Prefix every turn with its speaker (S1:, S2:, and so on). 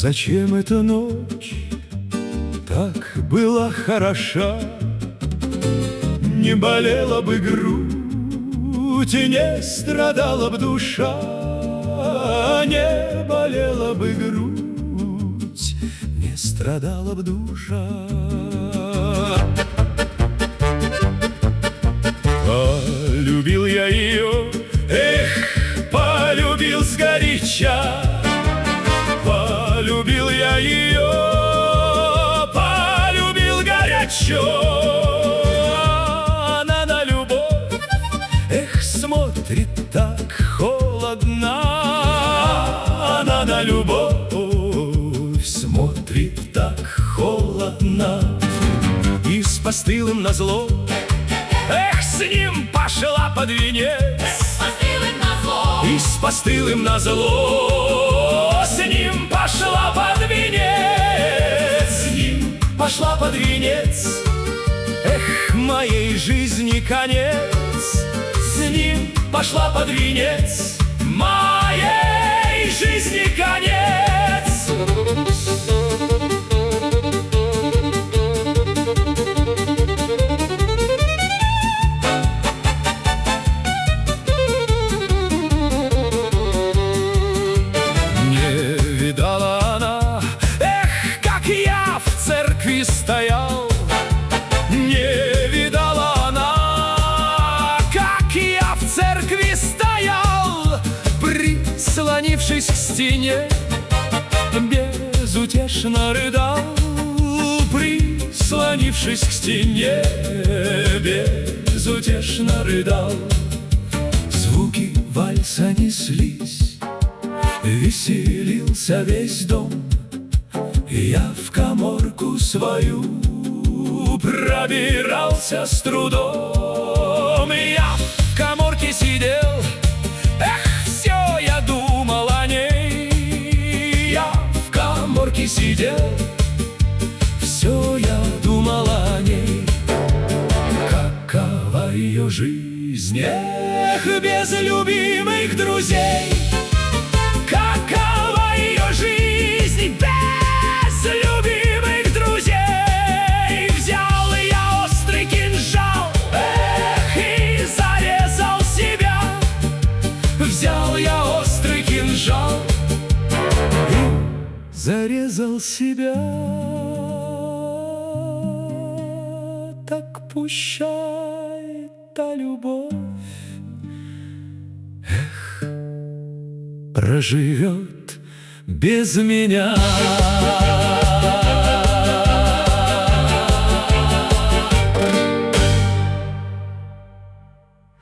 S1: Зачем эта ночь так была хороша? Не болела бы грудь и не страдала б душа, не болела бы грудь, не страдала б душа. Полюбил я ее, эх, полюбил сгоряча. Полюбил я ее, полюбил горячо. Она на любовь, эх, смотрит так холодно. Она на любовь смотрит так холодно. И с постылым назло, эх, с ним пошла под венец. И с постылым назло, с ним пошла под венец. С ним пошла под венец. Эх, моей жизни конец. С ним пошла под венец. Моей жизни конец. Стоял, не видала она, как я в церкви стоял, прислонившись к стене, безутешно рыдал, прислонившись к стене, безутешно рыдал. Звуки вальса неслись, веселился весь дом. Я в каморку свою пробирался с трудом. Я в каморке сидел, эх, все я думал о ней. Я в каморке сидел, все я думал о ней. Какова ее жизнь, эх, без любимых друзей. Какова ее жизнь без любимых друзей. Взял я острый кинжал, эх, и зарезал себя. Взял я острый кинжал и зарезал себя. Так пущай та любовь, эх, проживет без меня.